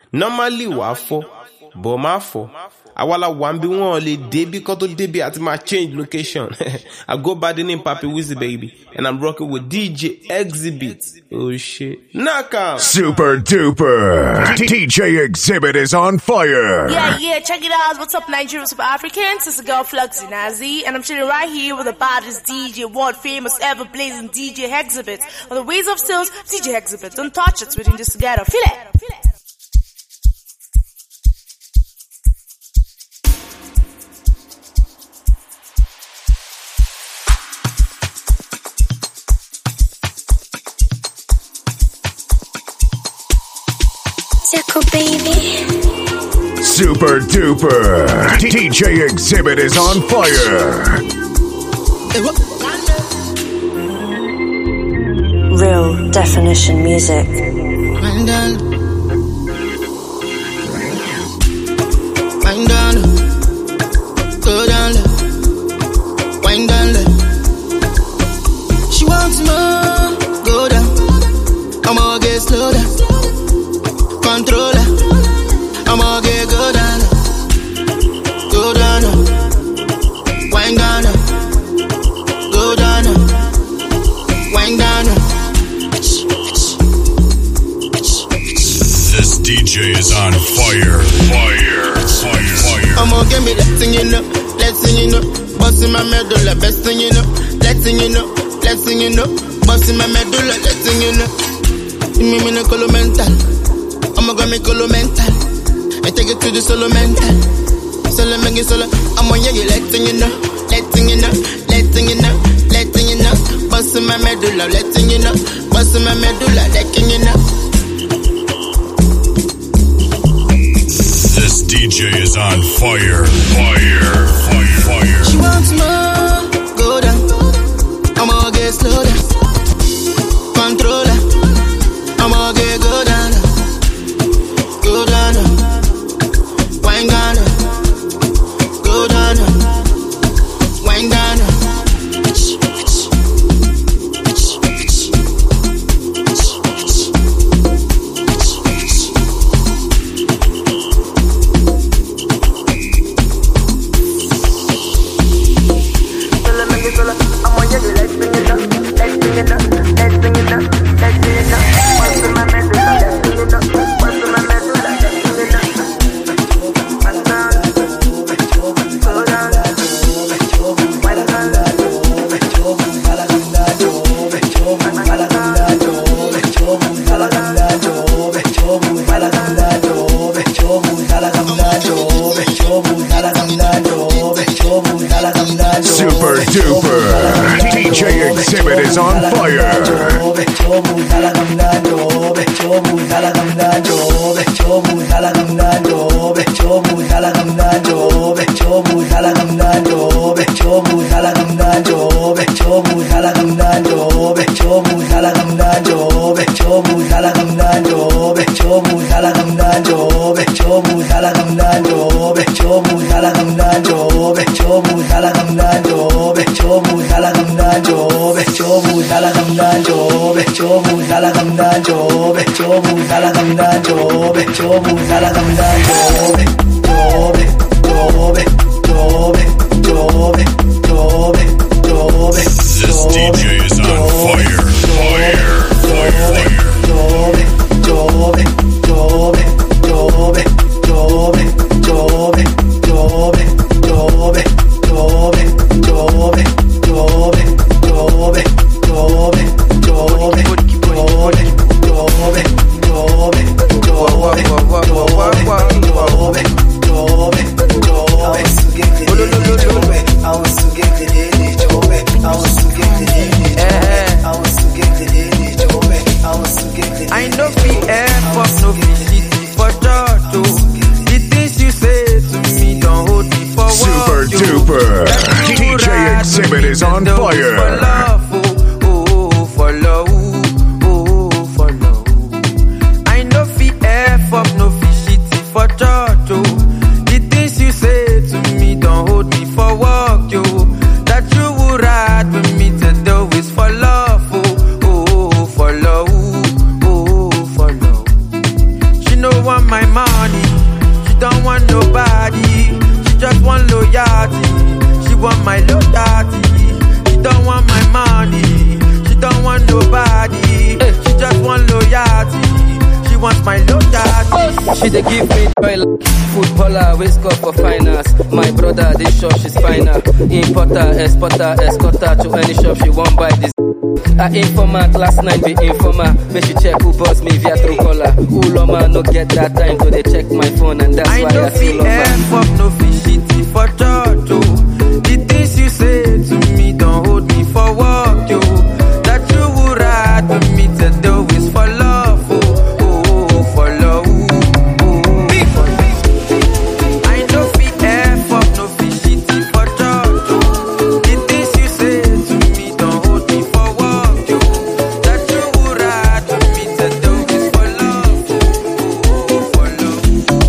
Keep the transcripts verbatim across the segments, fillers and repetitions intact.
Normally wafo, but mafo. Awala wambi won le debi koto debi at my change location. I go by the name Papi Wizzy Baby, and I'm rocking with D J Exhibit. Oh shit. Knockout. Super duper. D J Exhibit is on fire. Yeah, yeah, check it out. What's up, Nigerian Super Africans? It's the girl Fluxy Nazi, and I'm chilling right here with the baddest D J, world famous, ever blazing D J Exhibit. On the ways of sales, D J Exhibit. Don't touch it, we're in this together. Feel it. Feel it. Baby. Super duper. D J Exhibit is on fire. Real definition music. Wind down. Wind down. Go down. Wind down. She wants more. Go down. I'm gonna get slow down. Controller, I'ma get go down, go down, wind down, go down, wind down. This D J is on fire, fire, fire, fire. I'ma get me that thing you know, that thing you know, busting my medulla, best thing you know, that thing you know, that thing you know, busting my medulla, that thing you know. You mean me no color mental. I'ma go make solo mental. I take it to the solo mental. Solo make it solo. I'm on you, letting you know, letting you know, letting you know, letting you know. Busting my medulla, letting you know, busting my medulla, letting you know. This D J is on fire, fire, fire, fire. She wants more, go down. I'ma get slow down. Controller, I'ma get go down. Go down, wind down, go down, wind down. Super duper. D J Exhibit is on fire. This D J is on fire, fire, fire, I want to get the my money, she don't want nobody. She just want loyalty, she want my loyalty. She don't want my money, she don't want nobody. She just want loyalty, she wants my loyalty. She dey give me joy like footballer, we score for finance. My brother, this shop she's finer. Importer, exporter, escorter to any shop she won't buy this. I informant last night be informer. Make she check who boss me via Truecaller. Uloma no get that time to they check my phone and that's I why I feel on F up, no fish shitty for church, yo. The things you say to me don't hold me for work, yo. That you would ride with me to do is for love, oh, oh, oh, for love, oh, oh. I know fit F up, no fish shitty for church, yo. The things you say to me don't hold me for work, yo. That you would ride with me to do is for love, oh, oh, for love.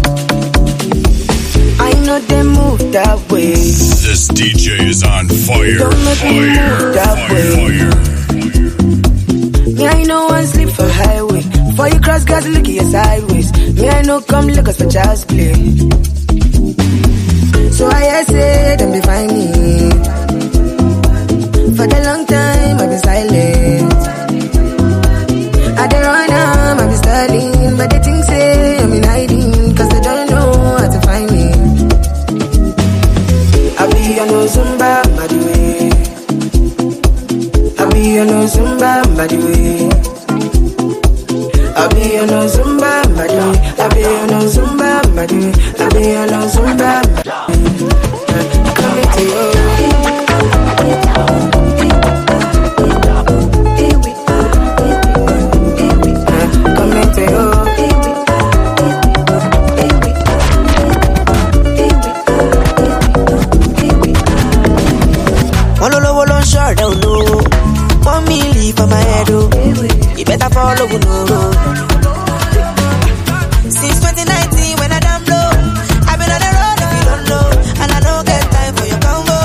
I know they move that way. This D J is on fire. Don't make me Fire. move that Fire. way. Me, I know one sleep for highway. Before you cross, guys, look at your sideways. Me, I know come look us for child's play. So I say, them define me. For the long time, I've been silent. I don't run am, I've been studying. But they think say, I'm in hiding. Cause they don't know how to find me. I be on no Zumba, by the way. I be on no Zumba, by the way. I be on no Zumba, by the way. I be on no Zumba, by the way. I be on no Zumba, by the way. Come into you. Come into you. Short down low, one milli for my head, oh. You better follow, no road. Since twenty nineteen, when I damn low, I've been on the road if you don't know, and I don't get time for your combo.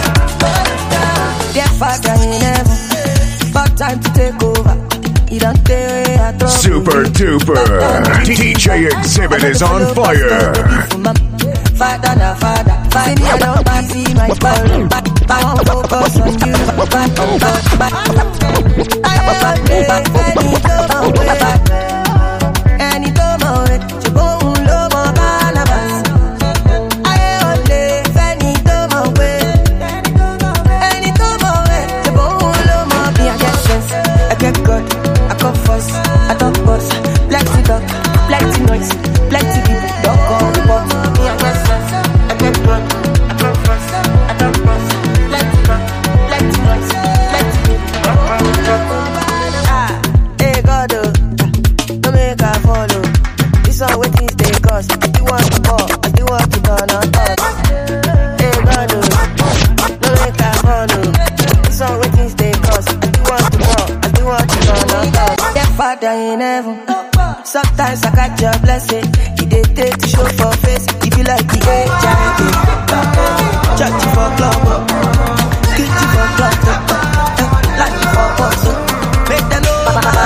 Get faster in heaven, but time to take over. You don't take I throw Super duper. D J Exhibit is on fire. Father, na father, father, I don't see my ball. Back, back, focus on you. Back, back, back. I want to back, back, anytime away. You go low, more cannabis. I want to anytime away. Anytime away. You go low, more be a get sense. I get good, I come first, I talk boss. Plenty talk, plenty noise, plenty people. Don't go report me, I get sense. I get good, I come first, I talk boss. Plenty talk, plenty noise, plenty people. Don't go report me. Ah, hey God, oh, don't make her follow. This all what things they cost. I still want to call, I still want to turn on touch. Hey God, oh, don't make her follow. This all what things they cost. I still want to call, I still want to turn on touch. That Father in heaven. Sometimes I catch your blessing. He did take to show for face. If you like the H I V, church for club, kitty for club, like for boss. Make them know.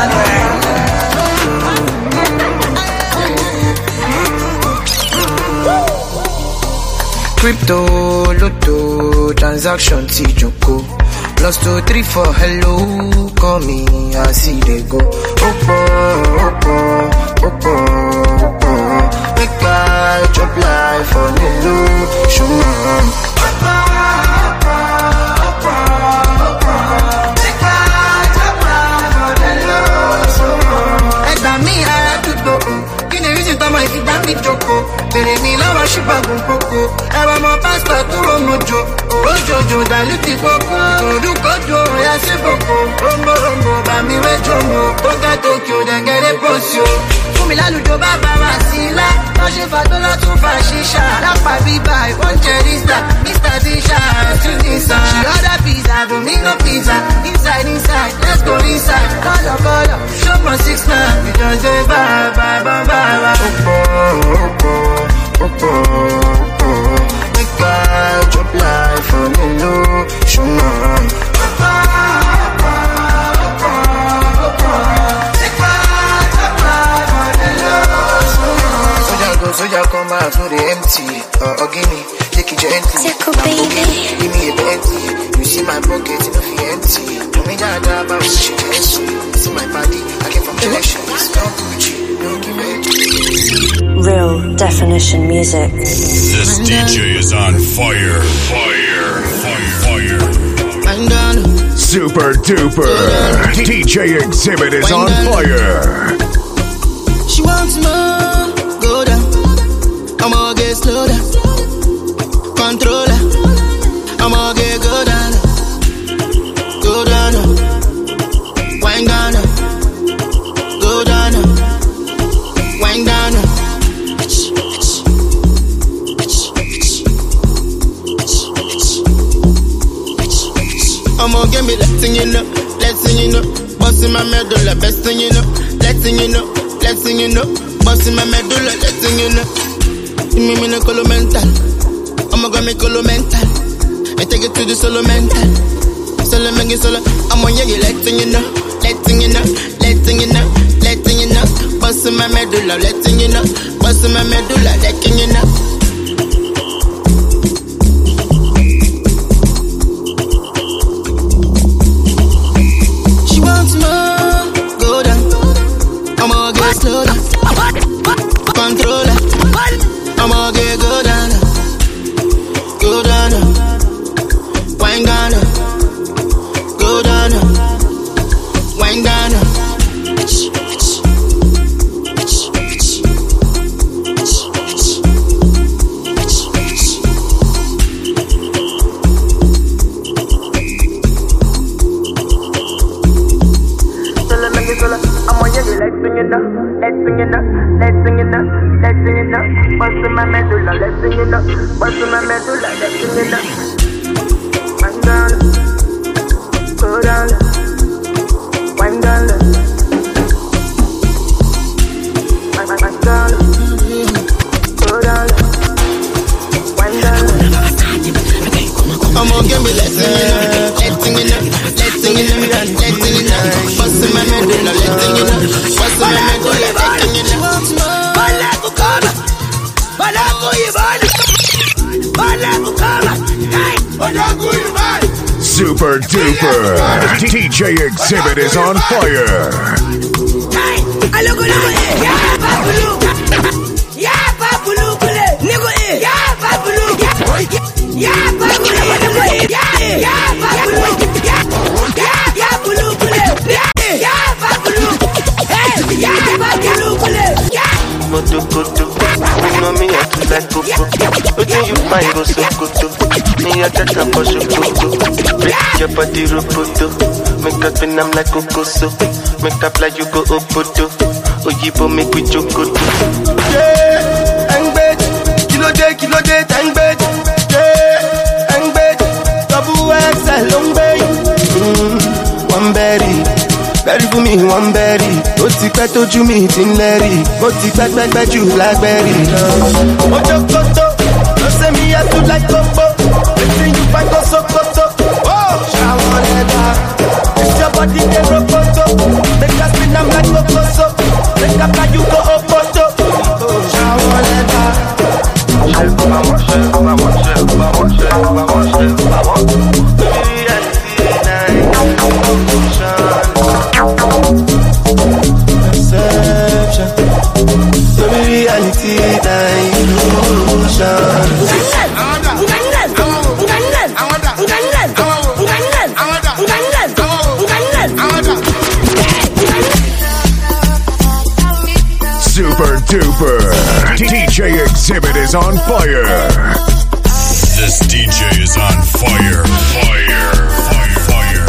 Crypto, lotto, transaction, T-Joko. Plus two, three, four, hello, call me, I see they go. Oppo, oppo, oppo, oppo. Make my job life for the illusion. Oppo, oppo, oppo, oppo. Make my job life for the illusion. Like that me, I have to go. You know, you see, my feet, I'm in Joko. Tere mi lava shiba gun poko. Ewa mo pastor to romojo. Ojojo daluti poko. Itodu kojo ya se poko. Rombo rombo ba mi we jomo. Toka Tokyo then get a posio. Fumi la lujo baba wasila. Toshe fatola to fa shisha. Rapa biba I want cherista. Mister Tisha Tunisa. She order pizza, Domino pizza. Inside inside, let's go inside. Color color, show my six nine. We just say bye bye bye bye. Opo opo. Opo, opo, make my job life for me, no, show me. Opo, opo, opo, opo, make my job life for me, no, show me. Passenger come out to the empty. Uh, or give me, take it gently. Tickle baby. Give me a Bentley. You see my pocket, it don't feel empty. Tell me that about what you empty. See my body, I came from elections. Don't Gucci, don't give me. Real definition music. This D J is on fire. Fire. Fire. Fire. I'm done. Super duper. D J Exhibit is on fire. She wants more. Go down. I'ma get slow down. Controller. I'ma get go down. Go down. Wind down. Go down. Wind down. I'ma give me that thing you know, that thing you know. Bustin' my medulla, best thing you know, that thing you know, that thing you know. Bustin' my medulla, that thing you know. You mean me no colo mental? I'ma go make colo mental. I take it to the solo mental. Solo mengi solo. I'ma yeah you that thing you know, that thing you know, that thing you know, that thing you know. Bustin' my medulla, that thing you know. Bustin' my medulla, that thing you know. Slow down, controller. I'ma get go down, go down, wind down, go down, wind down. Let's sing it up, let's sing it up, let's sing it up. Bustin' my medulla, let's sing it up. Bustin' my medulla, let's sing it up. Wind down, go down, wind down, wind down, go down, wind down. I'ma give me let's sing it up, let's sing it up, let's sing it up, let's sing it up. Bustin' my medulla, let's sing it up. Bustin' my medulla, let's sing it up. Bala kukama, bala kuibali, bala kukama, hey, bala kuibali. Super duper. D J Exhibit is on fire. Hey, alogo alogo eh, yeah babulu, yeah babulu kule, nigo eh, yeah babulu, yeah babulu, yeah yeah babulu, yeah yeah babulu kule, yeah babulu, hey, yeah babulu kule, yeah. Moto koto, you know me I too like coco. Wetin you find go so koto, me I take a for shokoto. Break your body roboto, make us spin am like kokoso. Make up like you go opoto, oyibo make we jokoto. Yeah, angbed, kilo day, kilo day, angbed. Yeah, angbed, double X L long bay. Mm, one berry. Berry for me, one berry. Ó ti pẹ́ tójú mi ti ń lẹ́rì. Ó ti pẹ́ pẹ́pẹ́ jù lágbẹ́rì. Ojo koto, no say me I too like coco. Wetin you find go so koto? Oh, shower leather. It's your body dey rokoto. Make us spin am like kokoso. Make up like you go opoto. Oh, shower leather. Perception, so be reality, that illusion. Super duper. D J Exhibit is on fire. This D J is on fire. Fire. Fire. Fire.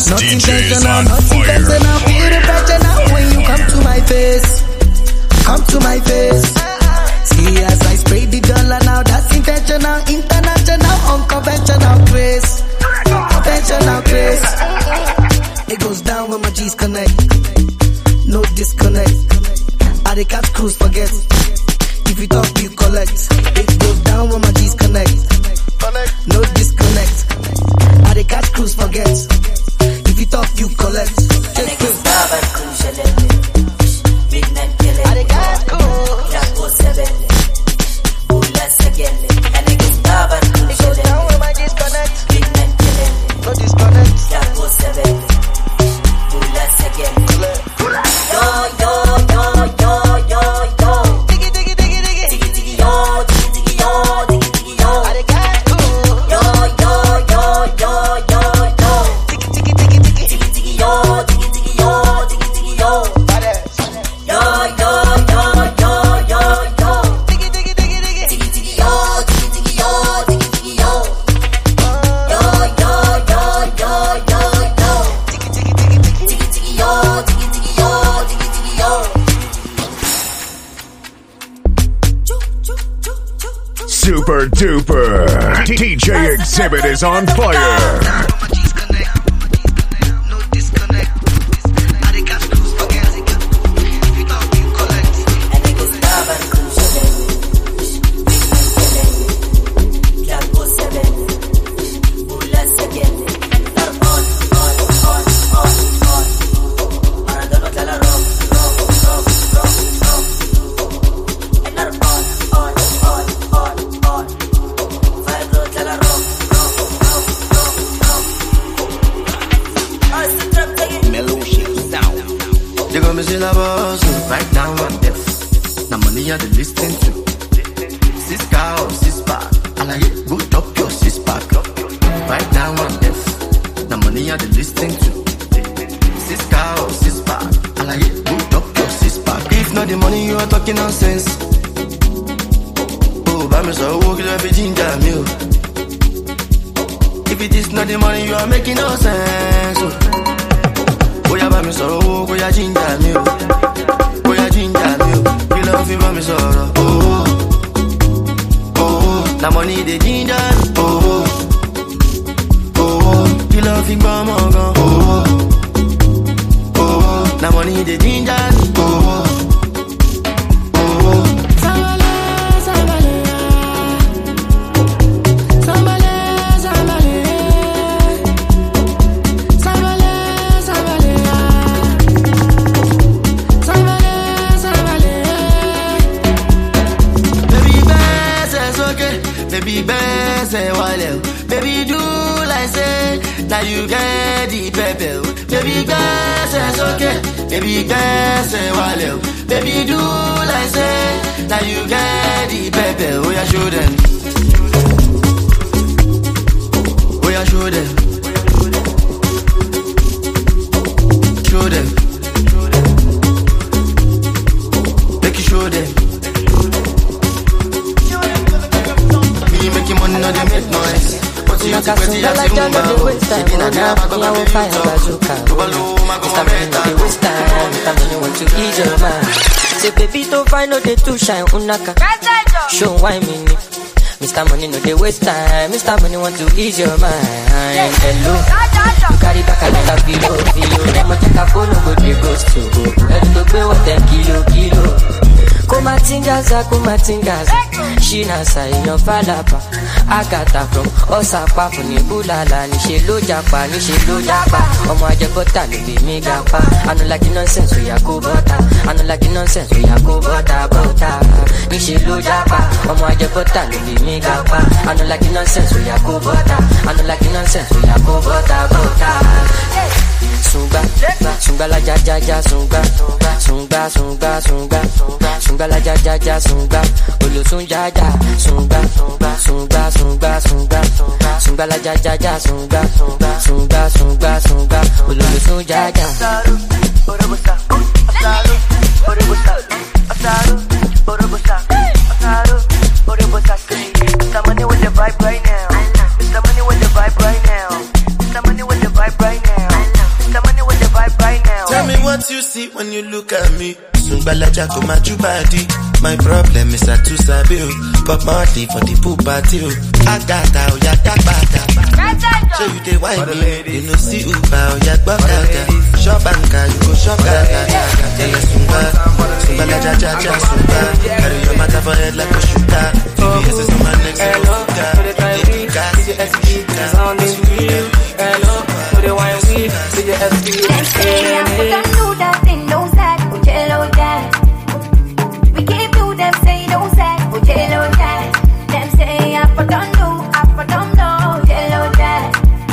This not D J is intentional, on not fire. intentional. Feel the pressure now when you come to my face. Come to my face. See as I spray the dollar now, that's intentional, international, unconventional grace. Conventional grace. It goes down when my G's connect. No disconnect. I the catch cruise forget. If you talk, you collect. It goes down when my G's connect. No disconnect. I the catch cruise forget. If you talk, you collect. Take it. I the catch cruise. It goes down when my G's connect. No disconnect. Super duper. D J Exhibit is on fire. Right now I'm deaf. Now money are the listen to. Sis cow, sis back. I like it, good up your sis back. Right now I'm deaf. Now money are the listen to. Sis cow, sis back. I like it, good up your sis back. If not the money, you are talking nonsense. Oh, by me so walk every ginger meal. If it is not the money, you are making no sense. Oh, yeah, by me so walk with your ginger meal. You love me, but me sorrow. Oh, oh, oh. Now money the ginger. Oh, oh, oh. You love me, but me gone. Oh, oh. Now money the ginger. Oh, oh, oh. Baby, do like say, now you get the pepper. Baby, guys, it's okay. Baby, guys, say, wale. Baby, do like say, now you get the pepper. Oh, yeah, show them. Oh, yeah, show them. Show them. Make you show them. Me making money, no, they make noise. Naka sunga like John of the waste time. One half me I will fire bazooka. Mister Man of the waste time. Mister Man you want to ease your mind. Say baby don't find no day to shine. Unaka show why me ni. Mister Money no dey waste time. Mister Money want to ease your mind. Hello, you carry back a lot of kilo, kilo. Never take a phone, no go dey ghost to go. Let me pay what ten kilo, kilo. Kumatingaza, kumatingaza. She nasa inyo falapa. Agata from Osapa funi bulala. Ni she lo japa, ni she lo japa. Omo aje bota lo be me gapa. I no like the nonsense we ya go bota. I no like the nonsense we ya go bota bota. Ni she lo japa. Omo aje bota lo be me gapa. I no like the nonsense we ya go bota. I no like the nonsense we ya go bota bota. Sunga, sunga la ja ja ja sunga, sunga sunga sunga, sunga la ja ja ja sunga, olu sunga ja sunga, sunga sunga sunga, sunga la ja ja ja sunga, sunga sunga sunga, olu sunga ja. Asaru, orobusa, asaru, orobusa, asaru, orobusa, asaru, orobusa. Mister Money with the vibe right now. Mister Money with the vibe right now. Mister Money with the vibe right now. what you see when you look at me. Sungbalaja go my body. My problem is I too sabi o, but money for the pool party o. Agata o ya gabata. So you dey wine me, you know see Uber o ya gbagaga. Shop banka, you go shop gaga. Tell us Sungba, Sungbalaja ja ja Sungba. Carry your matter for head like a shooter. T V S is on my neck, so go fuka. They gas, you S P, sounding real. Hello, for the wine weed, see your S P. Hey, I'm gonna do that thing, no sad, Jello Jack. We keep do them say no sad, Jello Jack. Them say I for don't do, I for don't know, Jello Jack.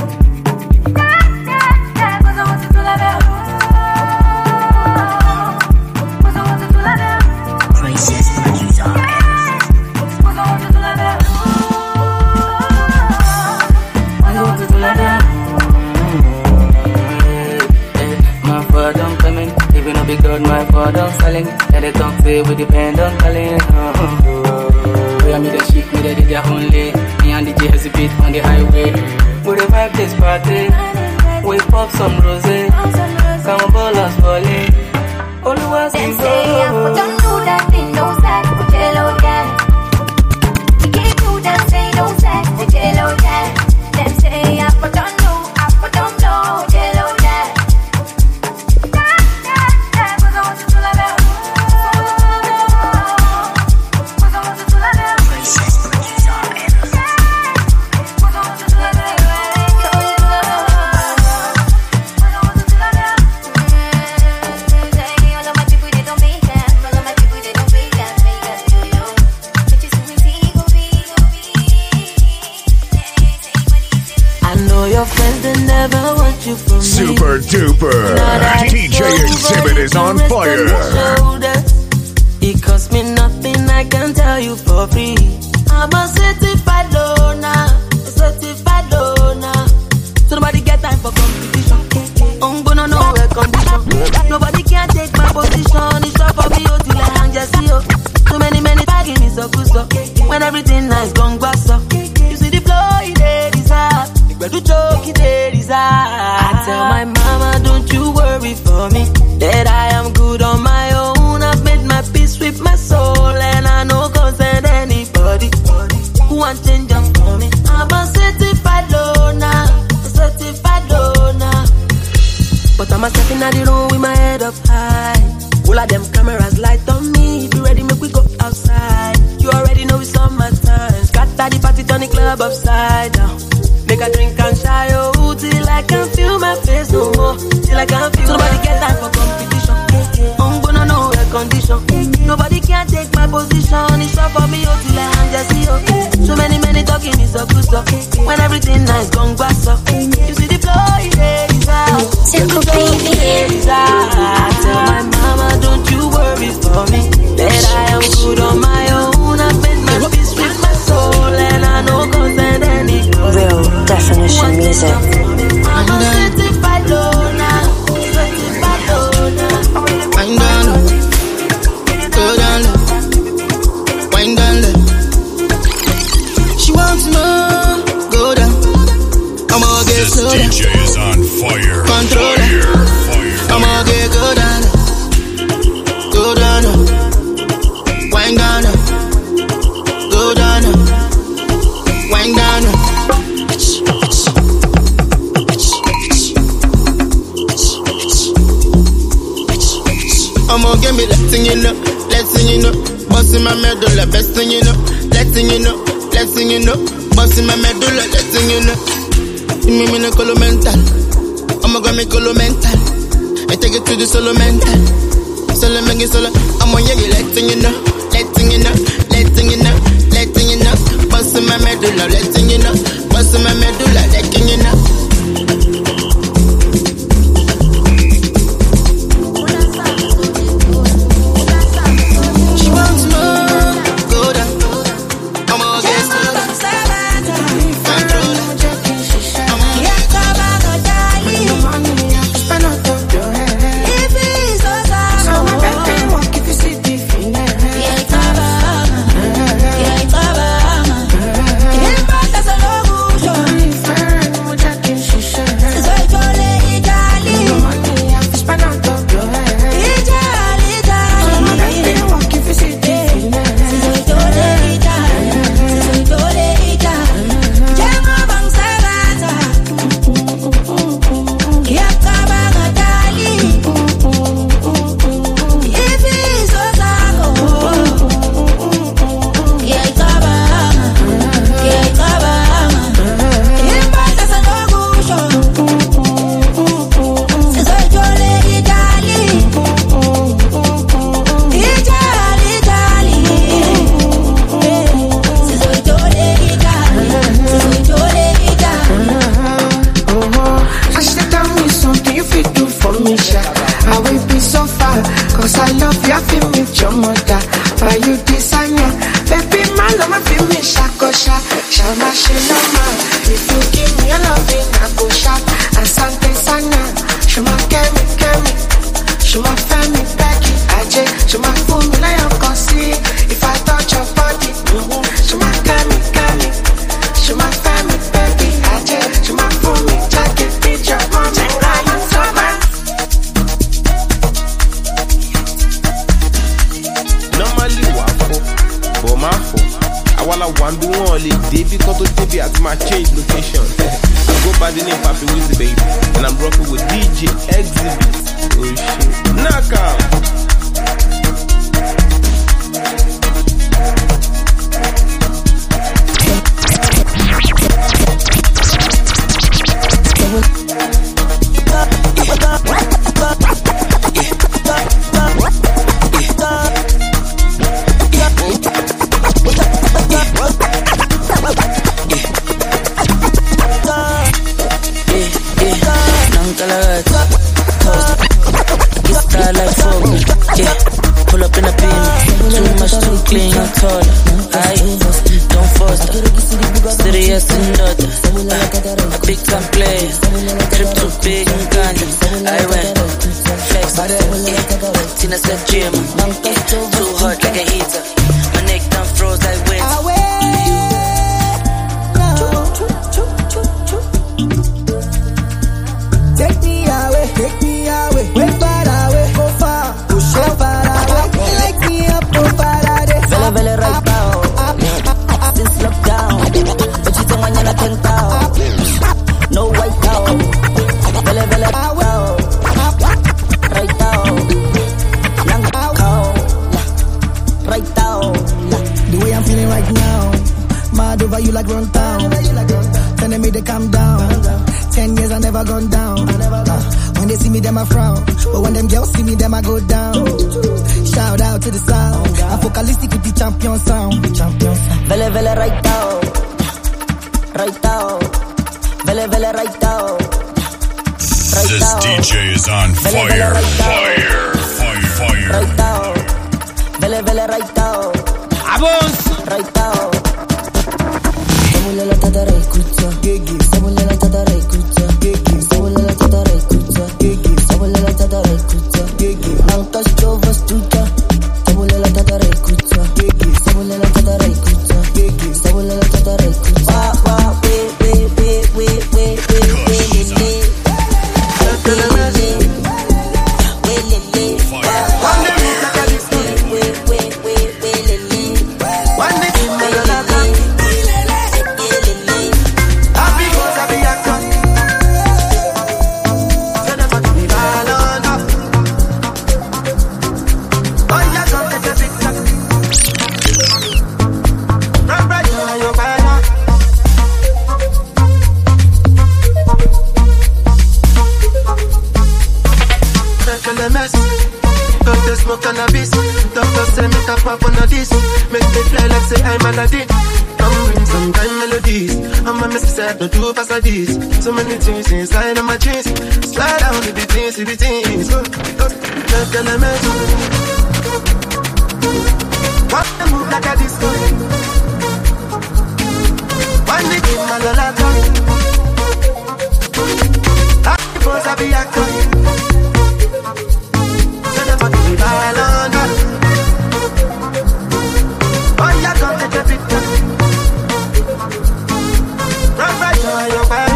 Big dog, my father selling. Let it talk, say we depend on calling. We are me the shit, me the D J only. Me and D J hesitate on the highway. We the vibe this party. We pop some rosé. Come ball us falling. All the was in say I put on do that thing, no sad, Jello Jack. We can't do that, say no sad, Jello Jack. Them say I put on do, I put on no, Jello Jack. Super duper. D J Exhibit is on fire. It cost me nothing, I can tell you for free. I'm a certified loner, a certified loner. So nobody get time for competition. I'm gonna know a condition. Nobody can take my position. It's up for me, oh, till I hang just see, oh. Too many, many tagging me so good, so. When everything nice, gone back, up. You see the flow, it is up. But you joke, it is up. I tell my mama, don't you worry for me, that I am good on my own. I've made my peace with my soul, and I no concern anybody who want change them for me. I'm a certified loner, a certified loner. But I'm a step in the room with my head up high. All of them cameras light on me. If you ready, make we go outside. You already know it's on my time. Scatter the party, turn the club upside down. Make a drink and shy, oh, till I can feel my face no more. Till I can feel. So nobody get time for competition. I'm gonna know a condition. Nobody can take my position. It's up for me, oh, till I am just see, oh. So many, many talking is a good stuff. When everything nice, gone back up. You see the flow, it is out. Simple baby, it is out. I tell my mama, don't you worry for me, that I am good on my own. I've made my peace with my soul, and I know concern any. Real definition music. I'm a certified loner, certified loner. Wind down low, go down low, wind down low. She wants more, go down. I'm gonna get This slow D down. J is on fire. Controller. Fire. Fire. I'm gonna get go down low, go down low, wind down low, go down low, wind down low. I'ma give me that thing, you know, let's sing, you know, busting my medulla, best thing, you know, let's sing, you know, let's sing, you know, busting my medulla, let's sing, you know. You mean me no colo mental, I'ma go me colo mental, I take it to the solo mental, solo make it solo, I'ma yeah, let's sing, you know, let's sing, you know, let's sing, you know, let's sing, you know, busting my medulla, let's sing, you know, busting my medulla, let's sing, you know. Cause I love you, I feel me with your mother. Why you designer? Baby, my love, I feel me shakosha. Shama shinama. If you give me a loving, I go sharp. And Sante Sana. Shuma kemi, kemi. Shuma femi, Becky. Aje. Shuma fool me like I'm gonna see. If I touch your body. Shuma kemi, kemi. Shuma femi, baby. Aje. Shuma fool me. Jacket, beat your mommy. Are you so bad? Normally wafo, but mafo. I wanna one be one only day because to T V at my change location. I go by the name Papi Wizzy Baby, and I'm rocking with D J Exhibit. Oh shit, knock out. So many things inside of my jeans. Slide down to the things, to the things. Go, go, look at the metal. What the move like a disco? One day in my lolata. I suppose I be actor. So the fuck be violent. Oh, yeah, come take a picture. Right, right, now you're fire.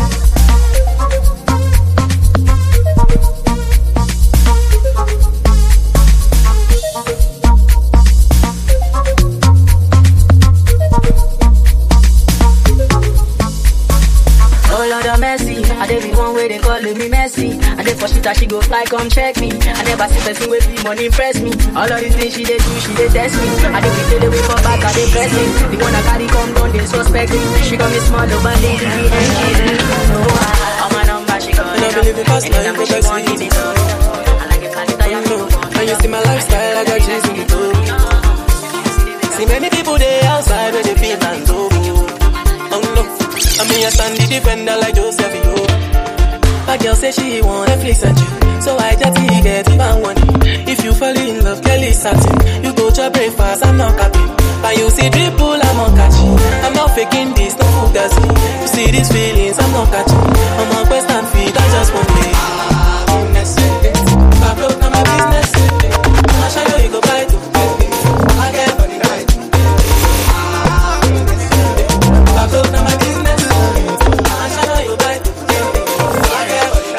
They calling me messy, and they for shit that she go fly, come check me. I never see person with me money impress me. All of these things she they do, she they test me. I they we tell away for back, I they press me. The one I carry come down, they suspect me. She got me small over the N G. On my number, she got me. Anytime she want me, so I like it, I like it. When you see my lifestyle, I got cheese in the door. See many people there outside where they feel and oh, oh no. I mean I stand the defender like Joseph, yo. My girl say she want Netflix and chill, so I just get even one. If you fall in love, girl is certain. You go to breakfast, I'm not happy. But you see dribble, I'm not catching. I'm not faking this, no fugazi. You see these feelings, I'm not catching. I'm on quest and feed, I just want me. I broke down my business. I shall know you go buy to I get money right. I broke down my business. I shall know you buy to I get money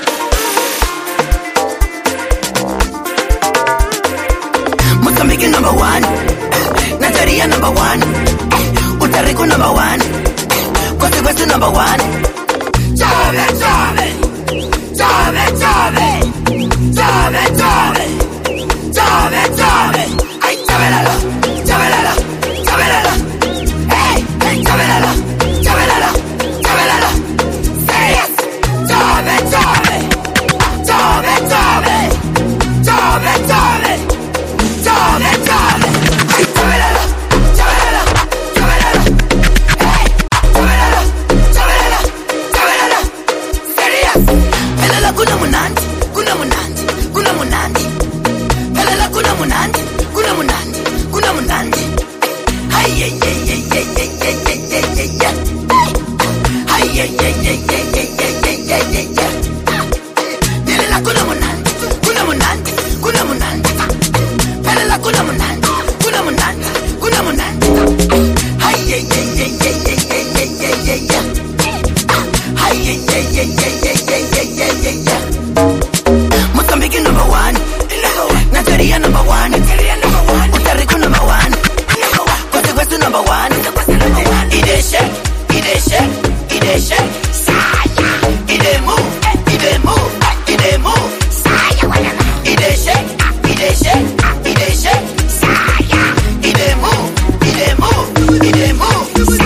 right. Mozambique number one, Nigeria number one, Puerto Rico number one, Costa Rica number one. Chave, chave, chave, chave, chave, chave, chave, chave. Ay, chavelala, chavelala, chavelala. Hey, hey, chavelala, chavelala, chavelala. Serious, chave, chave, chave, chave, chave, chave, chave, chave. Ay, chavelala, chavelala, chavelala. Hey, chavelala, chavelala, chavelala. Serious. Pelala kuna munandi, kuna munandi, kuna munandi. Pelala kuna munandi, kuna munandi, kuna munandi. Ay, ay, ay, ay, ay, ay, ay, ay, ay, ay, ay. Ay, ay, ay, ay, ay, ay, ay, ay, ay, ay, ay. Pelala kuna munandi, kuna munandi, kuna munandi. Pelala kuna munandi, kuna munandi, kuna munandi. Ay, ay, ay, ay, ay, ay, ay, ay, ay, ay, ay. Ay, ay, ay, ay, ay, ay, ay, ay, ay, ay, ay. Mozambique number one, Nigeria number one, Puerto Rico number one, Costa Rica number one. It is shake, it is shake, it is shake. It is move, it is move, it is move. It is shake, it is shake, it is shake. It is move, it is move, it is move.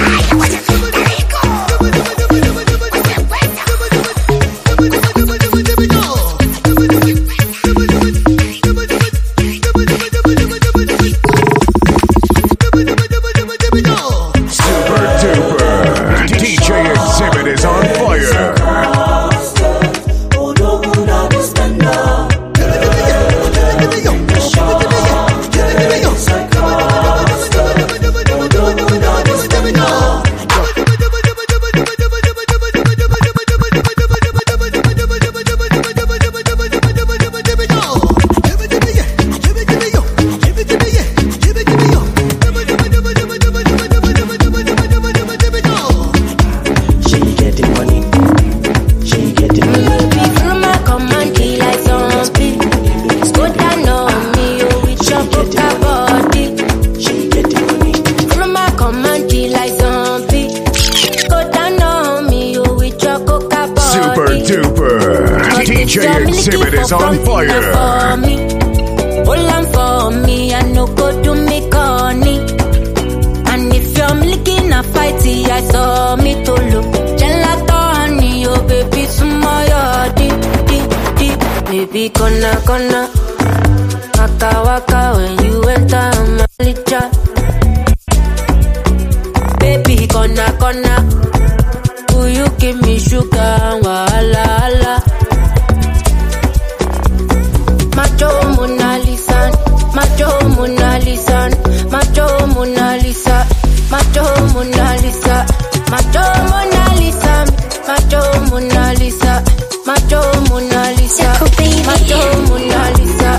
D J Exhibit is on fire. Hold on for me, I no go do me corny. And if you're licking a fighty, I saw me to look. Gelato honey, oh baby, sumoyo di di di. Baby, gonna gonna waka waka when you enter my licha. Baby, gonna gonna, will you give me sugar? Wala wala. Macho Mona Lisa, Macho Mona Lisa, Macho Mona Lisa, Macho Mona Lisa, Macho Mona Lisa, Macho Mona Lisa, Macho Mona Lisa, Macho Mona Lisa.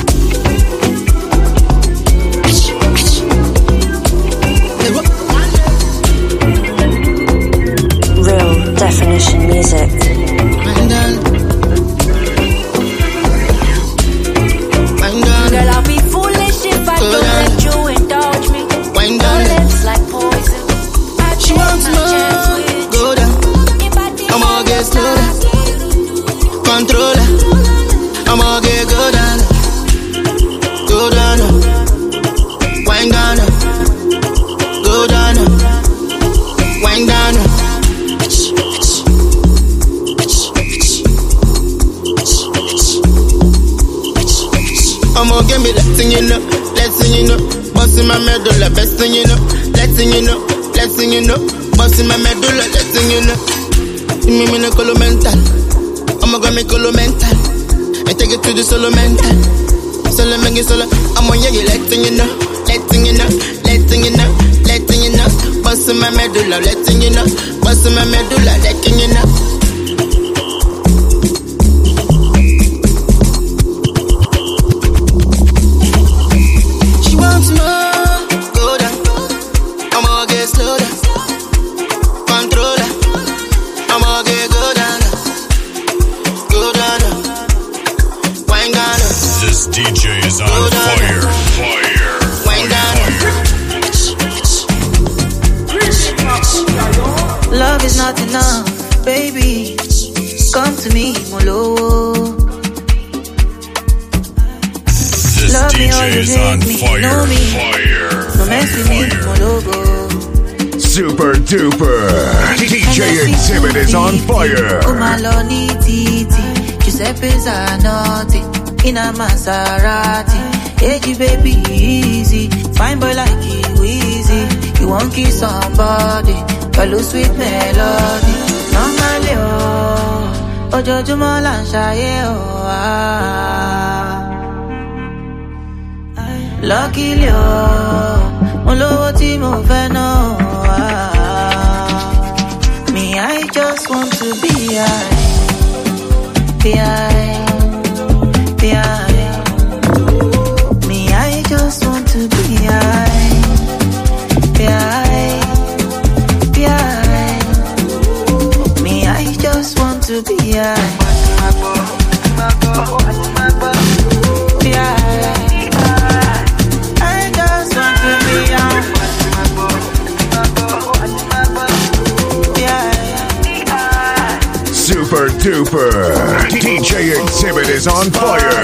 Real definition music. Girl, I'll be foolish if I don't let you indulge me. Wind down. Your lips like poison. I She wants more. Go down. I'm all get slow down. Controller. I'm all get go down. Go down. Wind down. Go down. Wind down. I'ma give me that thing you know, that thing you know. Boss in my medulla, best thing you know, that thing you know, that thing you know. Boss in my medulla, that thing you know. Me me no colo mental, I'ma go make Colo mental. I take it to the solo mental. Solo make it solo. I'm on you, letting you know. Letting you know. Letting you know. Letting you know. Bustin' my medulla, letting you know. Bustin' my medulla, letting you know. She wants more. Go down. I'ma get slow down. Controller. I'ma get go down. Go down. Wine down. This D J is on fire. Fire. Wine down. Love is not enough, baby. Come to me, Molo. This Love D me or J you is hate on me, fire. know me. Fire. No mess with me, Molo. Super duper. D J Exhibit is on fire. Oh my lordy, titi. Giuseppe's are naughty. In a Maserati. Hey, baby, easy. Fine boy like you, easy. You won't kiss somebody. Follow sweet melody. Normally, oh. Ojoojúmọ́ là ń ṣayé, oh. Ah. Luckily, oh. Mo lówó tí mo fẹ́ náà, ah. Me, I just want to be high. Be high. Be high. Me, I just want to be high. Be high. Be high. Me, I just want to be high. Be high. I just want to be high. Be high. Super duper. D J Exhibit is on fire.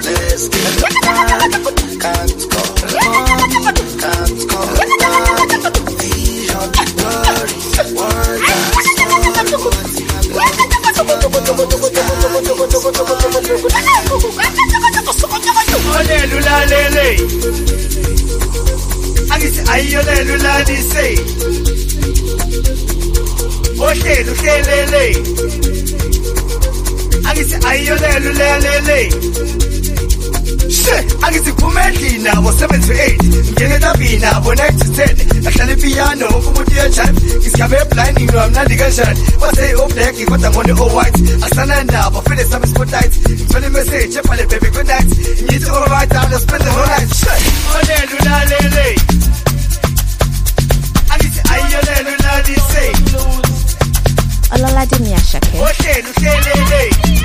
Lula lele, agisi ayole lula dise. Oke luke lele, agisi ayole lula lele. Agisi kumedina was seven to eight. Ngeleta bina was nine to ten. Nahlala piano kumuntu yechat. Iskabe blinding no I'm not the gunshot. What say up there ki kwata ngone all white. Asana na but feel some spotlight. Tell message chepale baby good night. Need to all right down to spend the whole night. Ole lula lele. Agisi ayole lula dise. Olola dimi ashake. Oke luke lele.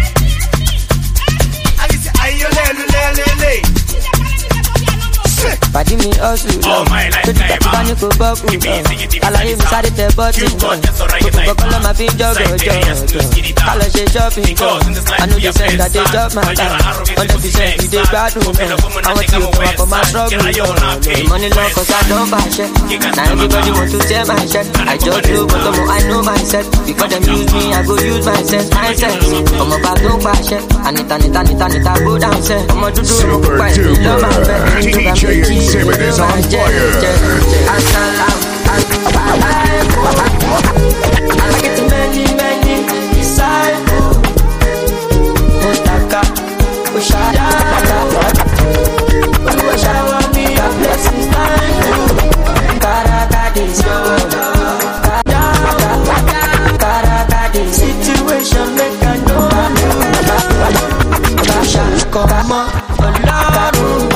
Agisi ayole lula lele. Pàdí mi ọ̀sùn lọ, tó ti tàbí bá ní kò bọ́ọ̀kù lọ. Àlàyé mi sáré tẹ bọ́ọ̀tì lọ. Gbogbo kọ́kọ́ lọ́ máa fi ń jọ́gọ̀ jọ̀jọ̀. Ká lọ ṣe shopping kan. I know they send that they drop my time. Hundred percent we dey gbádùn mọ́. Àwọn tí o kọ́ akọ máa struggle lọ. Money long cause I don bàṣẹ. Na everybody want to tell my shit. I just know but ọmọ I know myself. Before them use me, I go use my sense, my sense. Ọmọ bá tó ń pàṣẹ. Anita, nita, nita, nita, go down set. Ọmọ dúdú ló kó pa ìlú lọ́ máa bẹ̀. D J Exhibit is on fire. I get many, many disciples. Otaka, Oshada, Oshawa me a blessing time. Karakadis, Karakadis, situation make I know. Come on, Olaro.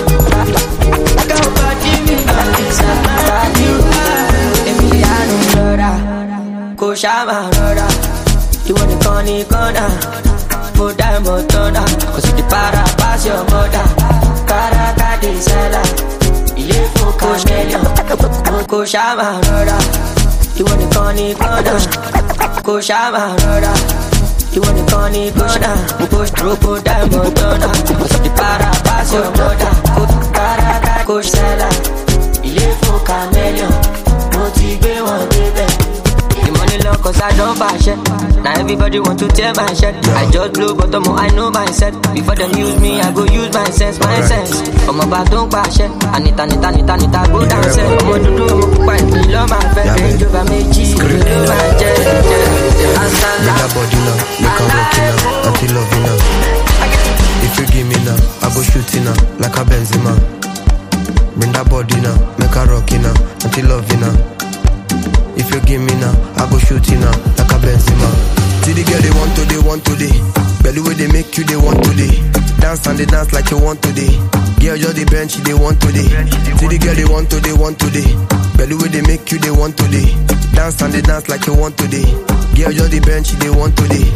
Shama Rora, you want to call me corner, more time, more thunder, cause you the para pass your mother, Karakadi Sala, you for Camellia, Ko Shama Rora, you want to call me corner, Ko Shama Rora, you want to call me corner, push through, more time, more thunder, cause you the para pass your mother, Karakadi Sala, you for Camellia, motivate one baby. Cause I don't bash it. Now everybody want to tell my shit. I just blow but I know myself. Before them use me, I go use my sense, my sense. I'm about don't bash it. Anita, Anita, Anita, Anita, go down set. I'm on to do my fight. Love my friend, over me cheese. Love my jet, jet, jet. Bring that body now, make her rock it now, until loving now. If you give me now, I go shoot it now, like a Benzema. Bring that body now, make her rock it now, until loving now. If you give me now, I go shoot it now, like a Benzema. See the girl they want to, they want to, they. Belly way they make you, they want to, they. Dance and they dance like you want to, they. Girl just the bench, they want to, they. See the girl they want to, they want to, they. Belly way they make you, they want to, they. Dance and they dance like you want to, they. Girl just the bench, they want to, they.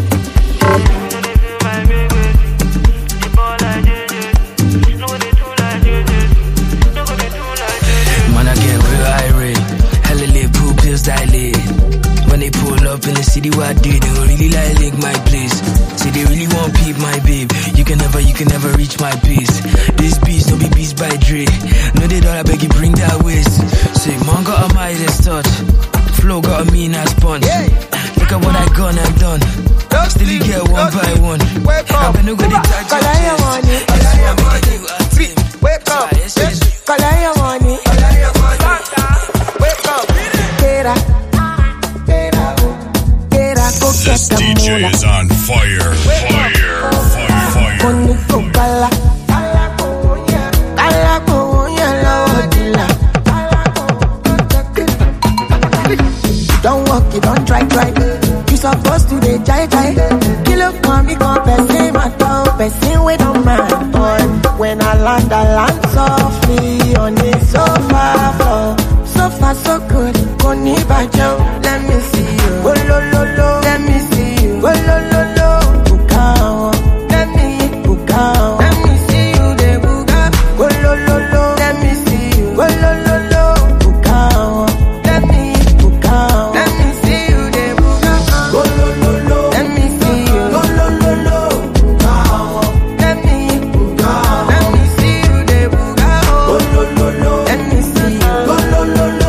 Man, I get real irate. Hella lit, pool pills dilate. When they pull up in the city where I do, they don't really like lick my place. Say they really want peep my babe. You can never, you can never reach my pace. This beast don't be beast by Dre. No they don't, I beg you bring that waist. Say man got a Midas touch. Flow got a mean ass punch. Look at what I got and I'm done. Still you get one by one. I've been no good at touch. Call your money. Wake up. Call your money. Wake up. Get up. This D J is on fire, fire, fire, fire. Don't walk, you don't try, try. You supposed to be jai jai. Kill up for me, come person, my dog, person we don't mind. But when I land, I land softly on the sofa floor. So far, so good. Koni bajo, let me see you. Oh, lo, lo, lo. Let me see you. Oh, lo, lo, lo. Bukao. Let me bukao. Let me see you, de buga. Oh, lo, lo, lo. Let me see you. Oh, lo, lo, lo. Bukao. Let me bukao. Let me see you, de buga. Oh, lo, lo, lo. Let me see you. Oh, lo, lo, lo. Bukao. Let me bukao. Let me see you, de buga. Oh, lo, lo, lo. Let me see you. Oh, lo, lo, lo.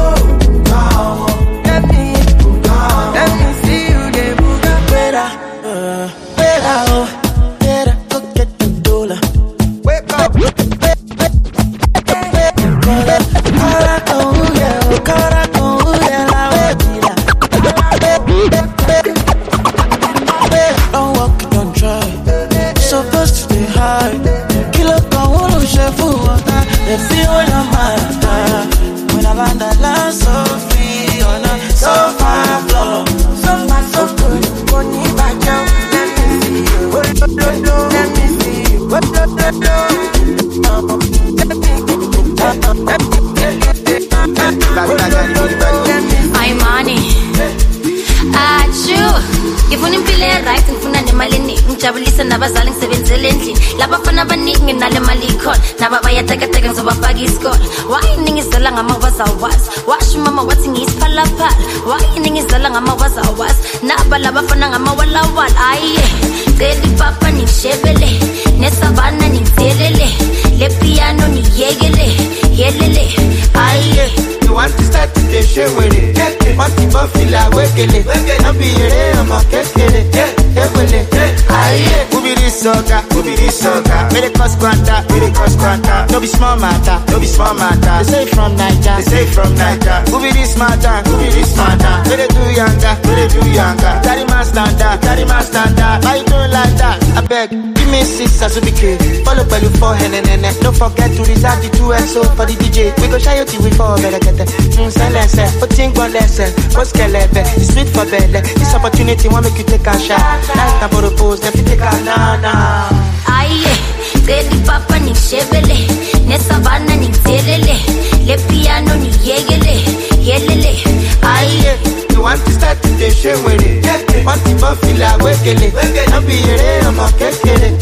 My money, achu. Ngifuna impilo right, ngifuna nemali eningi. Ngijabulise nabazali ngisebenzele endlini. Labafana abaningi nginale mali ikhona. Naba bayatekateka ngizobafaka isikole. Why ningizela ngamawaza wazi? Wash mama wathi ngisiphalaphala. Why ningizela ngamawaza wazi? Naba labafana ngamawalawala. Aye, celi papa nishebele. Nesavana ngizelele. Le piano niyekele. Yelele. Aye. You want to start to the show with it. Want to buffy la wekele. I'll be here, I'm a kekele. Aye, who be this soca, who be this soca? May it cost quanta, may it cost quanta. No be small matter, no be small matter. They say from Niger, they say from Niger. Who be this matter, who be this matter? May they do younger, may they do younger. Carry my standard, carry my standard. Why you doing like that? I beg, give me six as we be follow by you for hen and and don't forget to reserve the two X O for the D J. We go shy you till we fall better get it. Mm, silence, but think one lesson. What's kelebe? It's sweet for belly. This opportunity want make you take a shot. Night na for pose, then you take a na na. Aye, celi papa nishebele. Nesavana ngizelele. Le piano niyekele. Yelele. Aye. You want to start to the show with it. Want to buffy la wekele. I'll be here, I'm a kekele.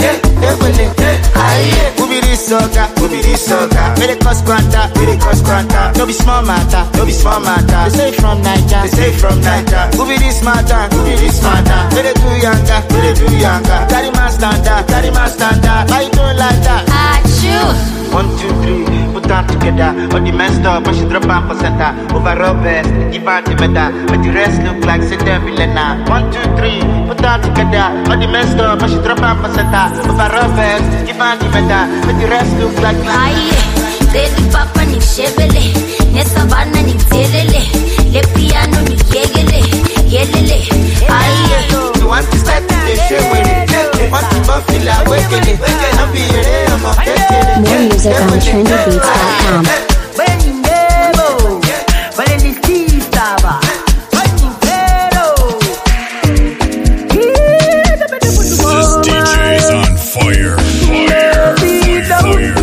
Aye, who be this soca, who be this soca? May it cost quanta, may it cost quanta. No be small matter, no be small matter. They say from Niger, they say from Niger. Who be this matter, who be this matter? May they do younger, may they do younger. Carry my standard, carry my standard. Why you doing like that? Achoo. One, two, three, put them together. All the messed up, but she drop them for center. Overall best, give her the meta. But the rest look like sit there millionaire. One, two, three, put them together. All the messed up, but she drop them for center. Overall best, give her the meta. But the rest look like aye, celi papa nishebele. Nesavana ngizelele. Le piano niyekele. Yelele. Aye. More music on trendy beats dot com. This D J is on fire. Fire. Fire.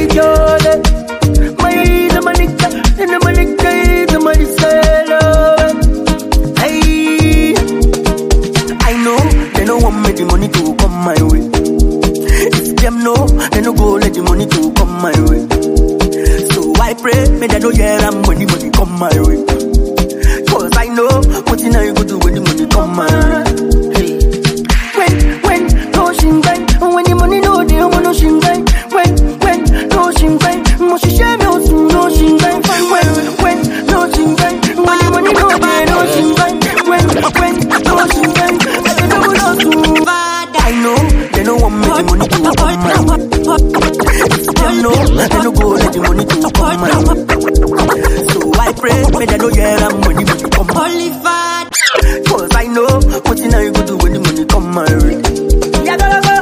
I know they don't want me the money to come my way. If them know, they no go let the money to come my way. So I pray, may they don't hear I'm when the money come my way. Cause I know what you know you go do when the money come my way. Hey. When, when, no shingai, when the money no they don't no shingai. When, when, no shingai, mo shi share me osu no shingai. When, when, no shingai, when the money no they no shingai. When, when, no shingai, I don't know what to do. I know they don't want me the money to come my way. Them know they don't go let the money to come my way. So I pray, may they don't hear I'm when the money come my way. Cause I know what you know you go do when the money come my way. Yeah, go, go, go.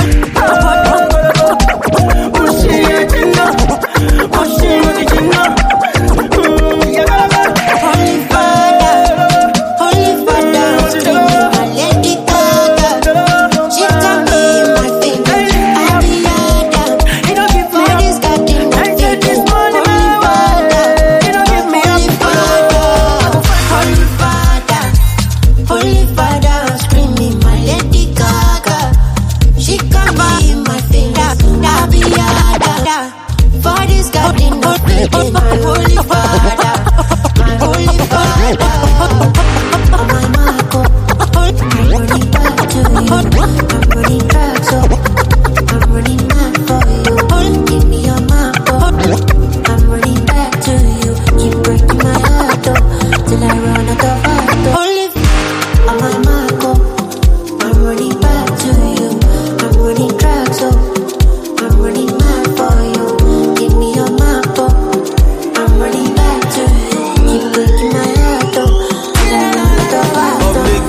Oh, shit, you know. Oh, shit, you know. Mm, yeah, go, go. Holy Father, Holy Father, my lady Gaga. She can be my favorite. I'll be Adam. You don't give me this goddamn I said this morning, Holy Father. You don't give me Holy Father. Holy Father, Holy Father, screaming my lady Gaga. She can be my favorite. I'll be Adam. For this goddamn baby, my Holy Father, my Holy Father. Oh my Marco, I'm running back to you. I'm running back, so I'm running back for you. Give me your Marco, I'm running back to you. Keep breaking my heart, oh, till I run out of heart. Holy, oh my Marco, I'm running back to you. I'm running back, so I'm running back for you. Give me your Marco, I'm running back to you. Keep breaking my heart, oh, till I run out of heart.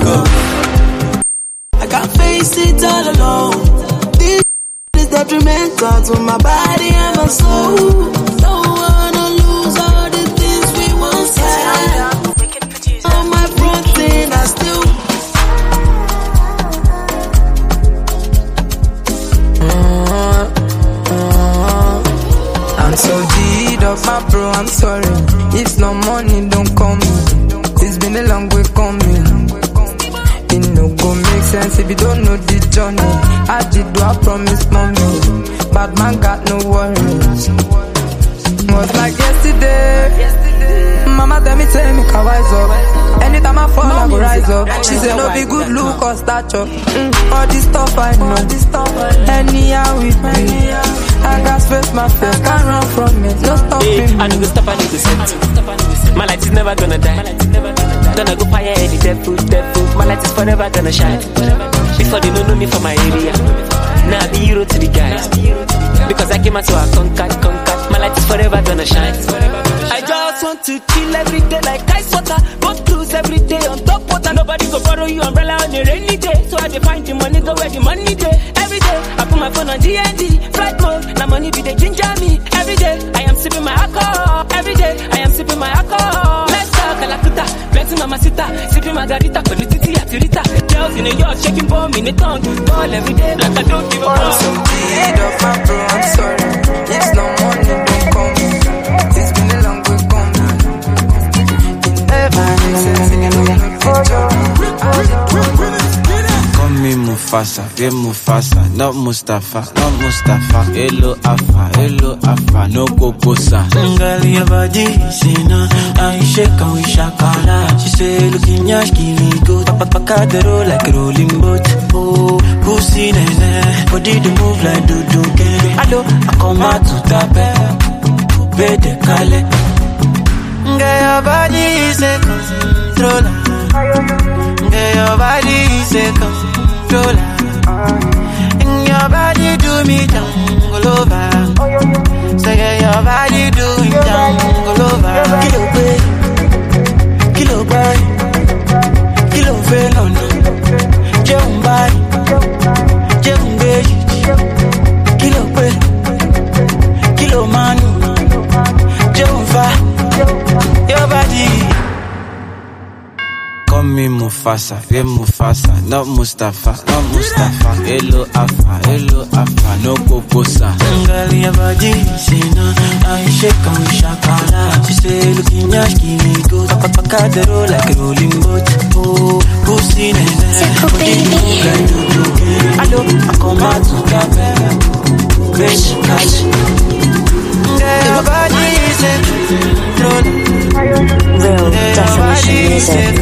I can't face it all alone. This is detrimental to my body and my soul. Don't wanna lose all the things we once had. On my front end, I still. Uh, uh, I'm so deed up, my bro, I'm sorry. If no money, don't call me. It's been a long way coming. It no go make sense if you don't know the journey. I did do I promise mommy, bad man got no worries. Was like yesterday, mama tell me tell me can wise up. Anytime I fall I go rise up. She said no be good look or stature. mm, All this stuff I know. Anyhow with me, I got space my face, can't run from it. No stopping me. I need to stop, I need to set. My light is never gonna die. Gonna go fire any devil, devil. My light is forever gonna shine. Before they don't know me from my area, now I be hero to the guys. Because I came out so I conquered, conquered. My light is forever gonna shine. I just want to chill every day like ice water. Go cruise every day on top water. Nobody go borrow you umbrella on a rainy day. So I dey find the money, go where the money day. Every day I put my phone on D and D flight mode. Now money be the ginger me. Every day I am sipping my alcohol. Every day I am sipping my alcohol. Let's talk Calacuta, plenty mamacita, sipping margarita, polititi atirita. Girls in a yard shaking bomb in the tongue. Ball every day like I don't give a fuck. So deed up, my bro, I'm sorry. It's no money, don't call me. It's been a long way coming. It never makes sense if you don't know the journey. Call me Mufasa, yeah Mufasa, not Mustafa, not Mustafa. Hello Alpha, hello Alpha, no Kokosa. Girl, your body, see now, I shake and we shakara. She say, looking yash, give me good. Papa paka the roll like a rolling boat. Oh, pussy nene, body to move like do do get. Hello, I come out to tape, bede kale. Girl, your body is a controller. Girl, your body is a controller. And your body do me jungle over. Say yeah, your body do me jungle over. Kilo boy, kilo boy, kilo felon. Jumbai, jumbai, Mufasa, yeah Mufasa, not Mustafa, not Mustafa. Hello Alpha, hello Alpha, no Poposa. Girl, your body, say no, I shake and we shakala. She say, looking yash, give me go. Papa the roll like a rolling boat. Oh, pussy, nene. Hello, I come out to Gabriel. Bitch, cash. Girl, your body, say no. Real definition music.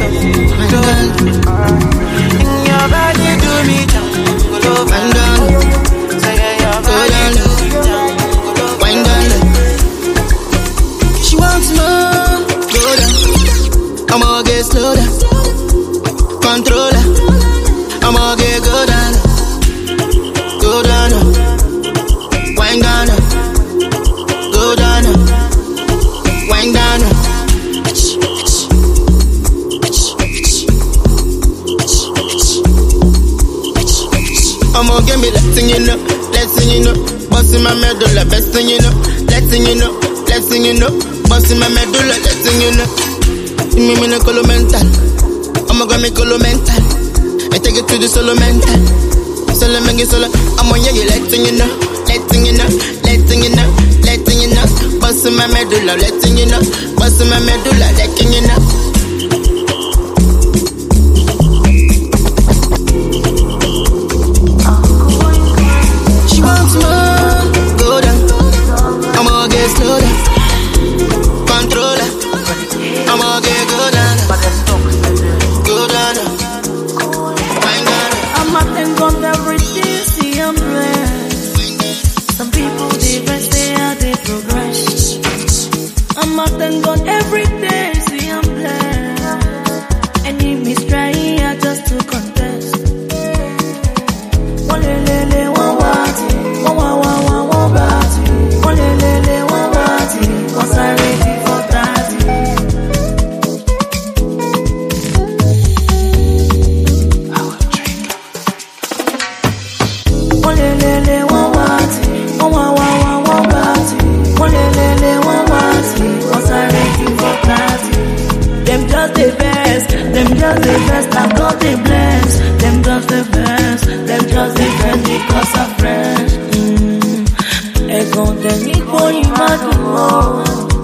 Your body do me down, go and down. Say your body do me down, wind down. She wants more, go down. I'ma get slow down, controller. I'ma get go down, go down, wind down, go down, wind down. I'ma give me that thing you know, that thing you know. Bustin' my medulla, best thing you know. That thing you know, that thing you know. Bustin' my medulla, that thing you know. You mean me no colo mental. I'ma go me colo mental. I take it to the solo mental. Solo make it solo. I'm on you, that thing you know. That thing you know, that thing you know. That thing you know. Bustin' my medulla, that thing you know. Bustin' my medulla, that thing you know. Slow down, controller. I'ma get go down, go down, wind down. I'm a thank God every day, see I'm blessed. Some people they best say how they progress. I'm a thank God every day, see I'm blessed. Enemies trying I just to contest. One lele, one what? One one one one one bat. One lele, one. Cause I'm ready for that. I will drink. One lele, one what? One one one one one bat. One lele, one what? Cause I'm ready for that. Them just the best. Them just the best. I got the bless. Them just the best. Them just the best because I'm fresh. Mm. Egon tell me boy you mad oh.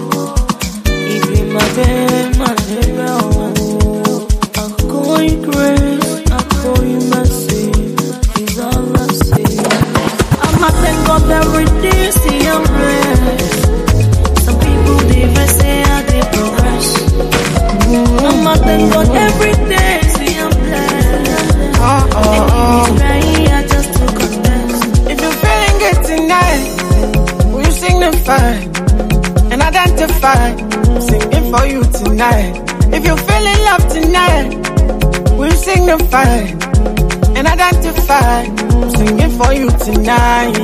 My baby, my baby, oh. I call you grace, I call you mercy. Is all I see. I'm a thank God every day, see I'm blessed. Some people they even say how they progress. Mm-hmm. I'm a thank God every day, see I'm blessed. Oh, oh, oh. Trying, I just to contest. If you're feeling good tonight, will you signify and identify? Singing for you tonight. If you're feeling love tonight, we'll signify and identify. I'm singing for you tonight.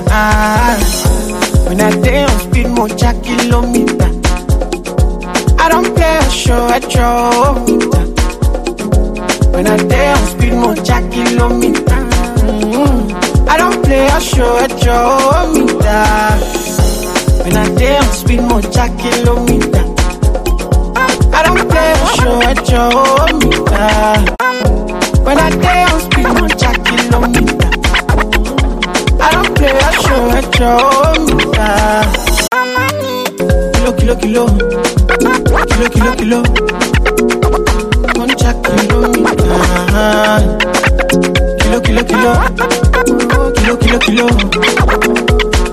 When I day on speed, more jack kilometer. I don't play a show at your. When I day on speed, more jack kilometer. Mm-hmm. I don't play a show at your meter. When I day on speed, more jack kilometer. I don't play a show at your meter. When I day on speed, more jack kilometer. I don't play a show at your meter. Kilo, kilo, kilo. Kilo, kilo, kilo. One jack kilometer. Kilo, kilo, kilo. Kilo, kilo, kilo.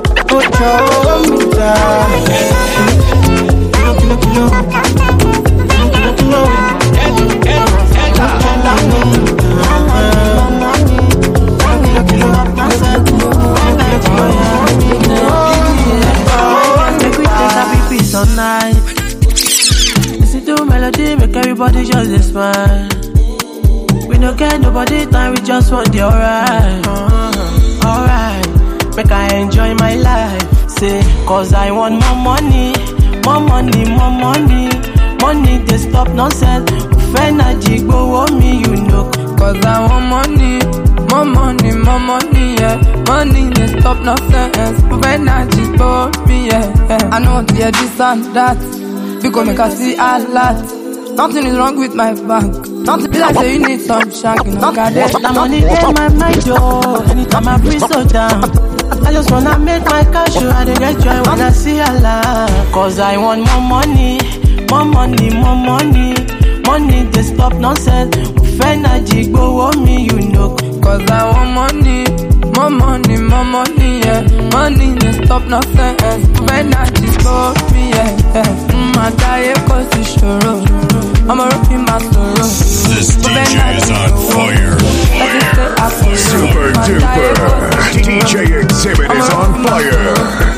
Make everybody just a smile. We don't get nobody time, we just want the alright. Uh-huh. Alright, make I enjoy my life. Say, cause I want more money, more money, more money. Money, they stop nonsense. Energy go on me, you know. Cause I want money, more money, more money, yeah. Money, they stop nonsense. Energy go on me, yeah, yeah. I know, yeah, this and that. Because make I see a lot. Nothing is wrong with my bank. Nothing be like say you need some shagging. The money in my mind, yo. Anytime I breathe so down, I just wanna make my cash, yo. I dey get joy when I see Allah. Cause I want more money, more money, more money. Money, they stop nonsense. Energy go on me, you know. Cause I want money, more money, more money, yeah. Money, they stop nonsense. Energy go on me, yeah. Mm, I die cause it's sure. I'm a rookie, my sorrow. This D J is on fire. Fire. Super duper. D J Exhibit is on fire.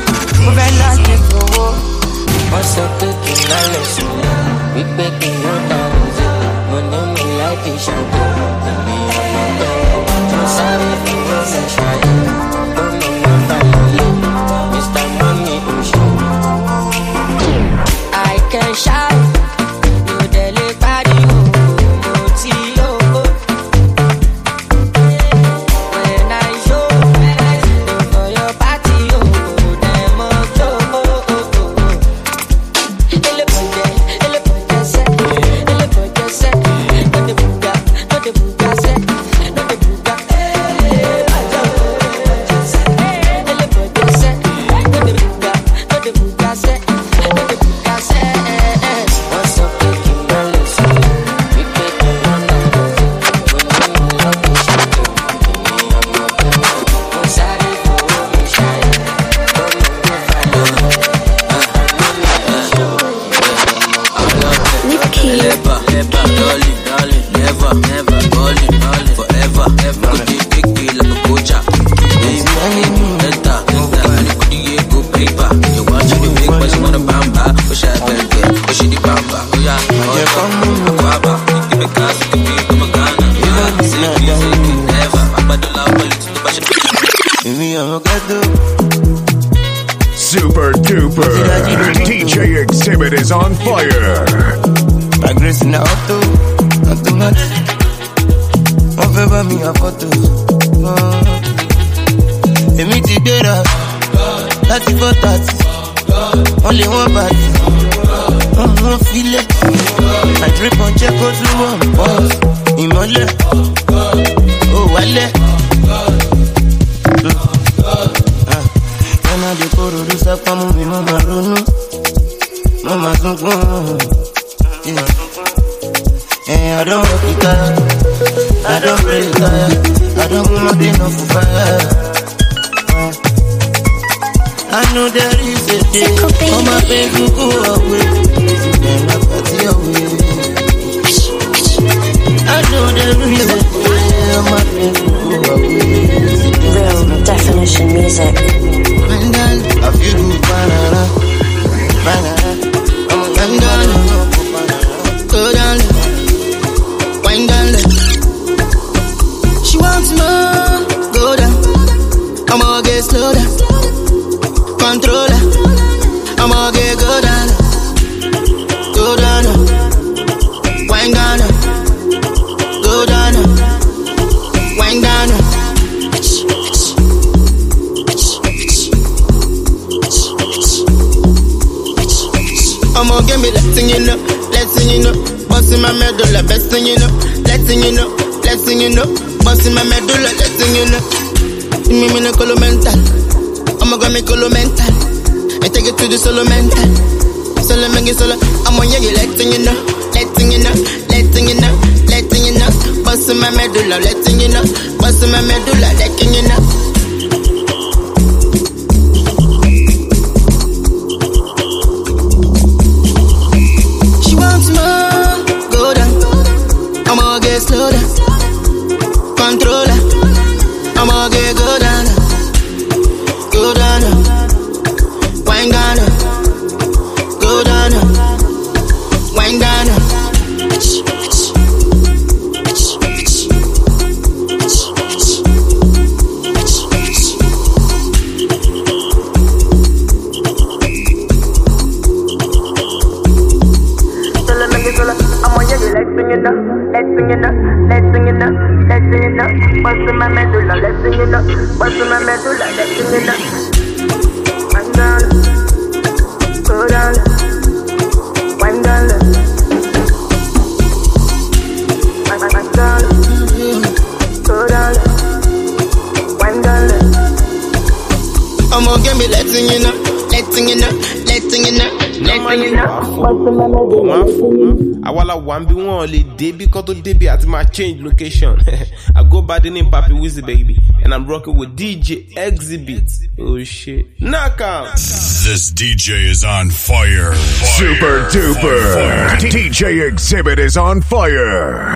What's up, cooking? We baking your diamonds. Money, me like the shampoo. Let me have my girl. I'm sorry for what's in China. But no, not family. Mister Money, I'm sure. I can shout. You deli body, oh, oh, oh. When I show, for your party, oh, them oh, oh, oh, oh. Ele pude, ele pude se, ele pude se, no de buga, no de buga se, no de buga. Ele pude se, ele pude se, no de buga, no de buga se, no de buga se. What's up, kicking my legs? We kicking on the floor. When we love each other, me and my girl. I'm sorry for what we shine, but no go follow. Never, never, darling, darling, never, never, darling, darling, forever, ever. Go take big deal like a coacher. Baby, enter, enter, money go the go paper. You want you the big boys, you wanna bamba, push that back, push it the bamba. Oh yeah, oh yeah, Aquaba, you give me gas, you give me come a Ghana. Yeah, silky, silky, never. I'm about to love politics, to bash it. Me, I'm a ghetto. Super duper. D J Exhibit is on fire. My grace in the auto, not too much. One favor me a photo. They meet the data, thirty for thirty. Only one party. I'm not feeling. I drip on check out to one boss. Imole, oh wale. When I dey pour do sapa move mama runu, mama sungun. Yeah. Yeah, I don't work it out. I don't pray it out. I don't want nothing enough for fire. Uh, I know there is a day. All my pain will go away. And my party away. I know there is a day. All my pain will go away. Real definition music. And then I feel good, banana, banana. I'm a banana. Go down, wine down. She wants more, go down. I'm gonna get slow down, controller. I'm gonna get go down, go down, wine down, go down, wine down. I'm gonna give me that thing, you know. Letting you know, busting my medulla, best thing you know. Letting you know, letting you know, busting my medulla, letting you know. Me me no colo mental, I'ma go me colo mental. I take it to the solo mental, solo make it solo. I'm on you, letting you know, letting you know, letting you know, letting you know, busting my medulla, letting you know, busting my medulla, letting you know. Slow down, controller. I'm gonna get go down, go down, wine down, go down, wine down. Bustin' my medulla, let's sing it up. Bustin' my medulla, let's sing it up. Wine down, go down, wine down. I'm gonna give me letting you know, letting you know, letting you know, letting you know. Awala Wambi won't only debut, cause debut at my change location. I go by the name Papi Wizzy baby, and I'm rocking with D J Exhibit. Oh shit, knock out. This D J is on fire. fire. Super duper. Fire. D J Exhibit is on fire.